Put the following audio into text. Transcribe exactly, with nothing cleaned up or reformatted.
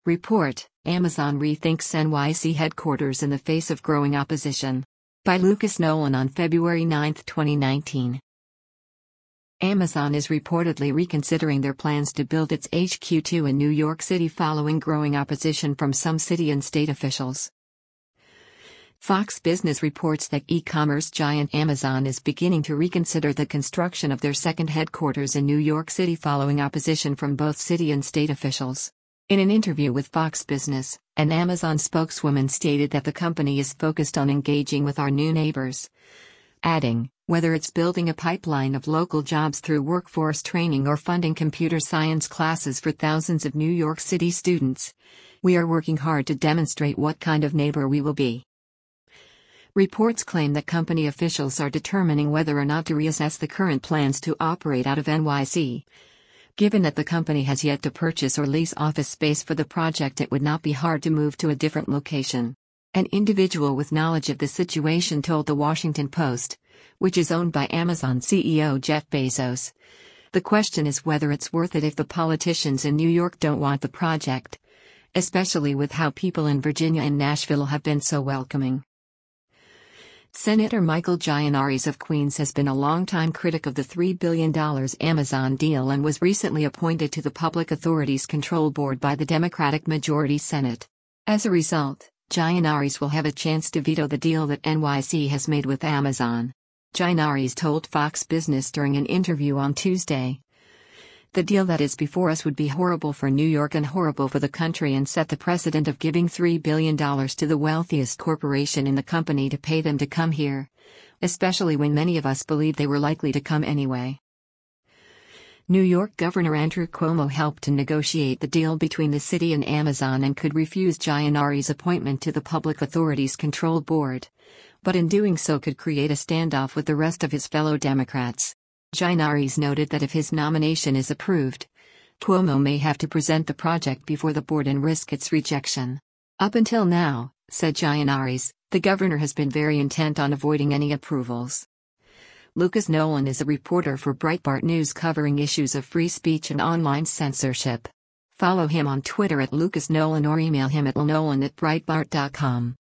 Report: Amazon rethinks N Y C headquarters in the face of growing opposition. By Lucas Nolan on February ninth, twenty nineteen. Amazon is reportedly reconsidering their plans to build its H Q two in New York City following growing opposition from some city and state officials. Fox Business reports that e-commerce giant Amazon is beginning to reconsider the construction of their second headquarters in New York City following opposition from both city and state officials. In an interview with Fox Business, an Amazon spokeswoman stated that the company is focused on engaging with our new neighbors, adding, whether it's building a pipeline of local jobs through workforce training or funding computer science classes for thousands of New York City students, we are working hard to demonstrate what kind of neighbor we will be. Reports claim that company officials are determining whether or not to reassess the current plans to operate out of N Y C. Given that the company has yet to purchase or lease office space for the project, it would not be hard to move to a different location. An individual with knowledge of the situation told The Washington Post, which is owned by Amazon C E O Jeff Bezos. The question is whether it's worth it if the politicians in New York don't want the project, especially with how people in Virginia and Nashville have been so welcoming. Senator Michael Gianaris of Queens has been a longtime critic of the three billion dollars Amazon deal and was recently appointed to the Public Authorities Control Board by the Democratic Majority Senate. As a result, Gianaris will have a chance to veto the deal that N Y C has made with Amazon. Gianaris told Fox Business during an interview on Tuesday, "The deal that is before us would be horrible for New York and horrible for the country and set the precedent of giving three billion dollars to the wealthiest corporation in the company to pay them to come here, especially when many of us believe they were likely to come anyway." New York Governor Andrew Cuomo helped to negotiate the deal between the city and Amazon and could refuse Gianaris' appointment to the Public Authorities Control Board, but in doing so could create a standoff with the rest of his fellow Democrats. Gianaris noted that if his nomination is approved, Cuomo may have to present the project before the board and risk its rejection. Up until now, said Gianaris, the governor has been very intent on avoiding any approvals. Lucas Nolan is a reporter for Breitbart News covering issues of free speech and online censorship. Follow him on Twitter at Lucas Nolan or email him at lnolan at breitbart dot com.